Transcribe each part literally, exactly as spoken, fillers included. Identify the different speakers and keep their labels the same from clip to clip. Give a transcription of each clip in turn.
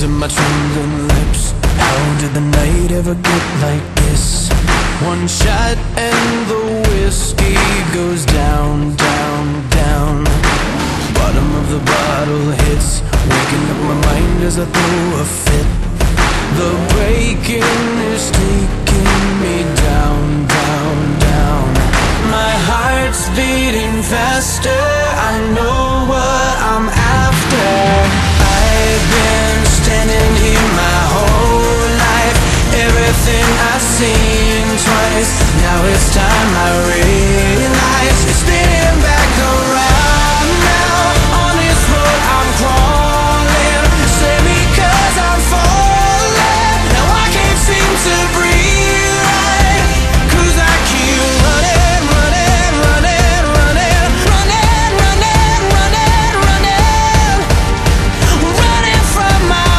Speaker 1: to my trembling lips. How did the night ever get like this? One shot and the whiskey goes down, down, down. Bottom of the bottle hits, waking up my mind as I throw a fit. The breaking is taking me down, down, down. My heart's beating faster, I know what I'm after. I've been standing here my whole life, everything I've seen twice. Now it's time I realize it's spinning back around now. On this road I'm crawling, save me 'cause I'm falling. Now I can't seem to breathe right, 'cause I keep running, running, running, running, running, running, running, running, running from my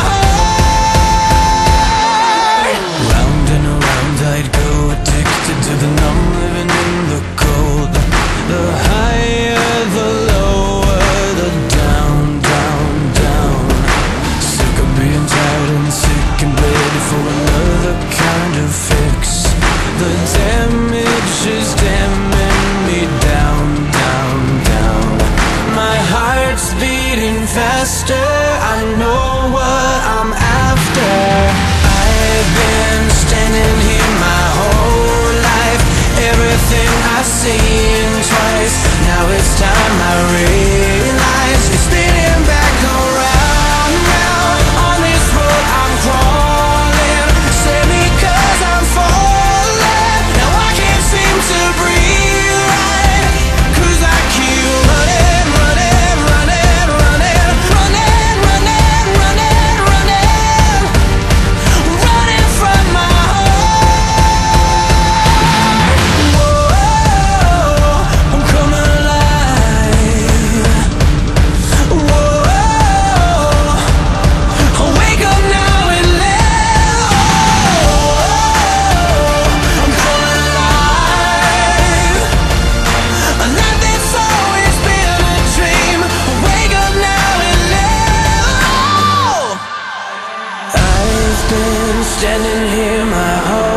Speaker 1: heart. Round and around I'd go, addicted to the numb, living in the cold. The higher, the lower, the down, down, down. Sick of being tired and sick and ready for another kind of fix. The damage is damning me down, down, down. My heart's beating faster, I know what I'm after. I've been standing here my whole life, everything I've seen twice. Now it's time I realize it's spinning back around now. On this road I'm crawling, save me 'cause I'm falling. Now I can't seem to breathe right, 'cause I keep running, running, running, running, running, running, running, running, running from my heart. Whoa, I'm coming alive. Whoa, I'll wake up now and live. I'm coming alive. A night that's always been a dream. I'll wake up now and live. I've been standing here my whole